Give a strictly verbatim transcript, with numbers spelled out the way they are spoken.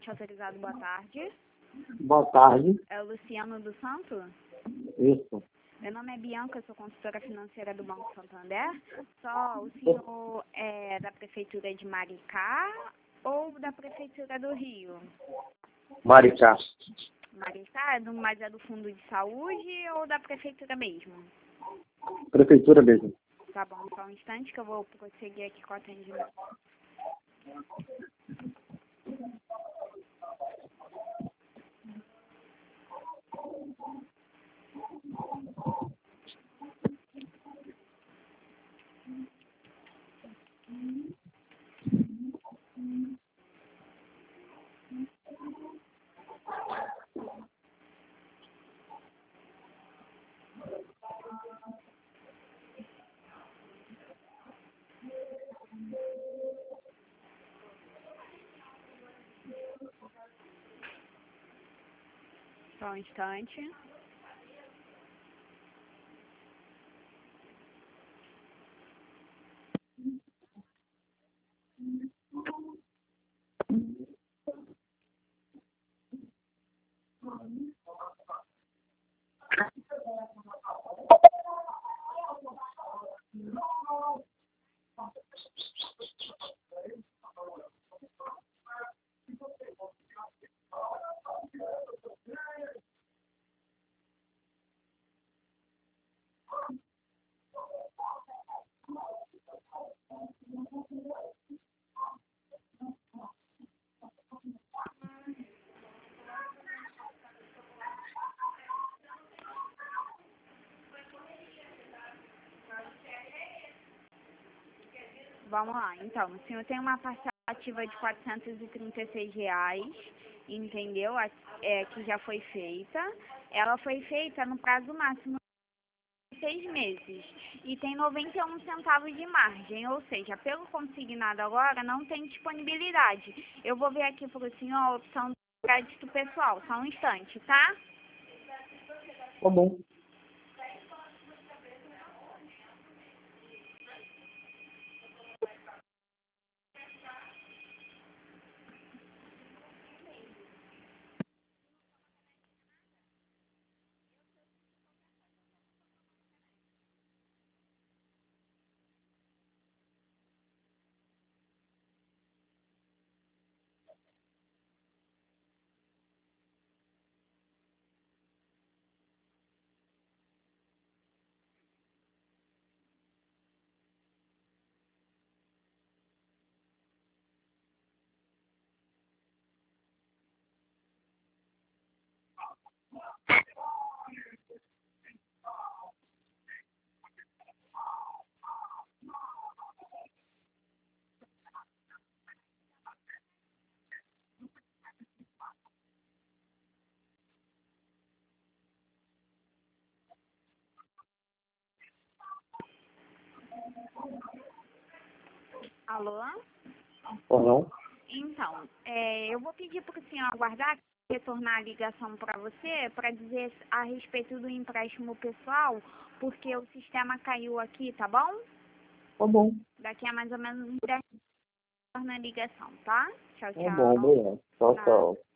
Agente autorizado, boa tarde. Boa tarde. É o Luciano do Santo? Isso. Meu nome é Bianca, eu sou consultora financeira do Banco Santander. Só o senhor é da Prefeitura de Maricá ou da Prefeitura do Rio? Maricá. Maricá, é do, mas é do Fundo de Saúde ou da Prefeitura mesmo? Prefeitura mesmo. Tá bom, só um instante que eu vou prosseguir aqui com o atendimento. Só um instante. Vamos lá, então, o senhor tem uma parcela ativa de quatrocentos e trinta e seis reais, entendeu? É, que já foi feita. Ela foi feita no prazo máximo de seis meses e tem noventa e um centavos de margem, ou seja, pelo consignado agora não tem disponibilidade. Eu vou ver aqui para o senhor a opção do crédito pessoal, só um instante, tá? Tá bom. Alô? Ou não? Então, é, eu vou pedir para o senhor aguardar, retornar a ligação para você, para dizer a respeito do empréstimo pessoal, porque o sistema caiu aqui, tá bom? Tá bom. Daqui a mais ou menos uns dez minutos na ligação, tá? Tchau, Tá bom, tchau. obrigado. Tchau, Nada. tchau.